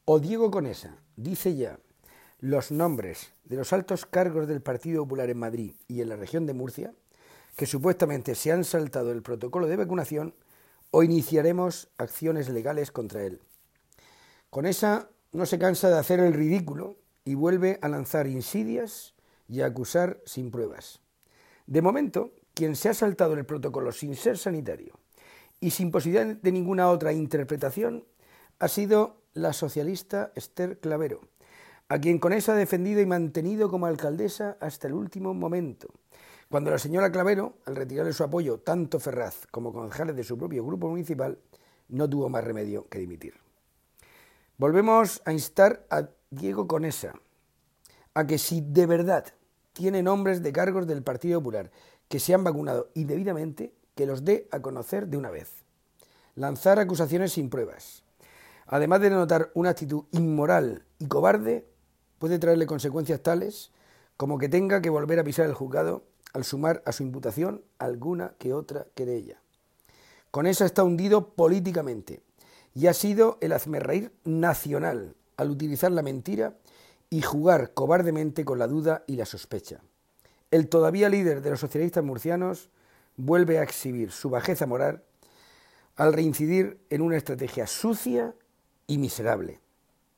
O Diego Conesa dice ya los nombres de los altos cargos del Partido Popular en Madrid y en la región de Murcia, que supuestamente se han saltado el protocolo de vacunación, o iniciaremos acciones legales contra él. Conesa no se cansa de hacer el ridículo y vuelve a lanzar insidias y a acusar sin pruebas. De momento, quien se ha saltado el protocolo sin ser sanitario y sin posibilidad de ninguna otra interpretación ha sido la socialista Esther Clavero, a quien Conesa ha defendido y mantenido como alcaldesa hasta el último momento, cuando la señora Clavero, al retirarle su apoyo tanto Ferraz como concejales de su propio grupo municipal, no tuvo más remedio que dimitir. Volvemos a instar a Diego Conesa a que si de verdad tiene nombres de cargos del Partido Popular que se han vacunado indebidamente, que los dé a conocer de una vez. Lanzar acusaciones sin pruebas, además de denotar una actitud inmoral y cobarde, puede traerle consecuencias tales como que tenga que volver a pisar el juzgado al sumar a su imputación alguna que otra querella. Conesa está hundido políticamente y ha sido el hazmerreír nacional al utilizar la mentira y jugar cobardemente con la duda y la sospecha. El todavía líder de los socialistas murcianos vuelve a exhibir su bajeza moral al reincidir en una estrategia sucia y miserable.